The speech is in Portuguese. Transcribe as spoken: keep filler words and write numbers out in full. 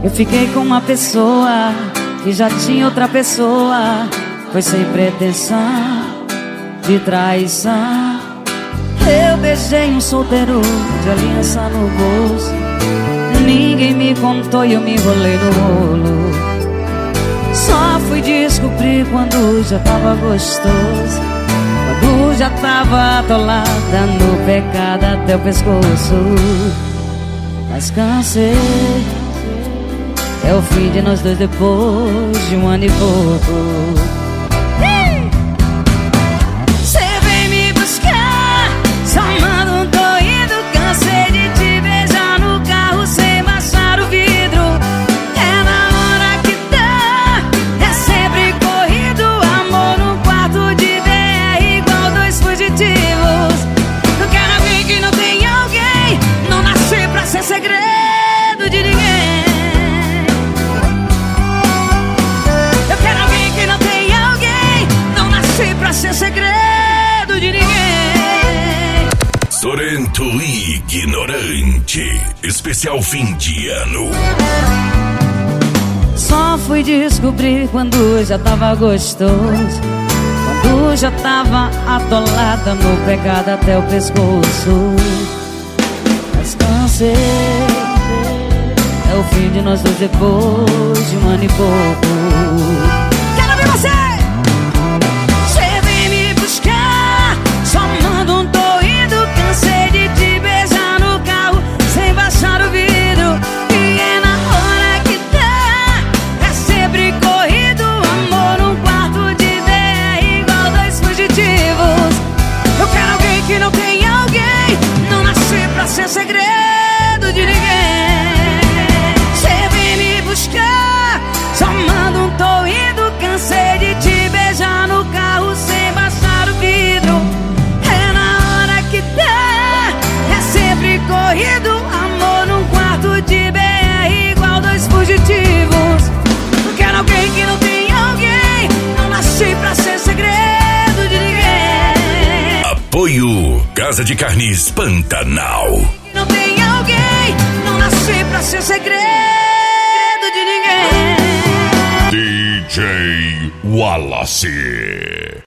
Eu fiquei com uma pessoa que já tinha outra pessoa. Foi sem pretensão de traição. Eu beijei um solteiro de aliança no bolso. Ninguém me contou e eu me enrolei no rolo. Só fui descobrir quando já tava gostoso, quando já tava atolada no pecado até o pescoço. Mas cansei, é o fim de nós dois depois de um ano e pouco. Cê vem me buscar, só manda um tô indo. Cansei de te beijar no carro sem baixar o vidro. É na hora que dá, é sempre corrido. Amor no quarto de B R igual dois fugitivos. Não quero alguém que não tem alguém. Não nasci pra ser segredo de ninguém. Pra ser segredo de ninguém. Sorento Ignorante, especial fim de ano. Só fui descobrir quando já tava gostoso, quando já tava atolada no pecado até o pescoço. Mas cansei, é o fim de nós dois depois de um ano e pouco. Quero ver você! Sem segredo de ninguém. Cê vem me buscar, só manda um tô indo. Cansei de te beijar no carro sem baixar o vidro. É na hora que dá, é sempre corrido. Amor num quarto de B R igual dois fugitivos. Não quero alguém que não tem alguém. Não nasci pra ser segredo de ninguém. Apoio Casa de Carnes Pantanal. Não tem alguém, não nasci pra ser segredo de ninguém. D J Wallace.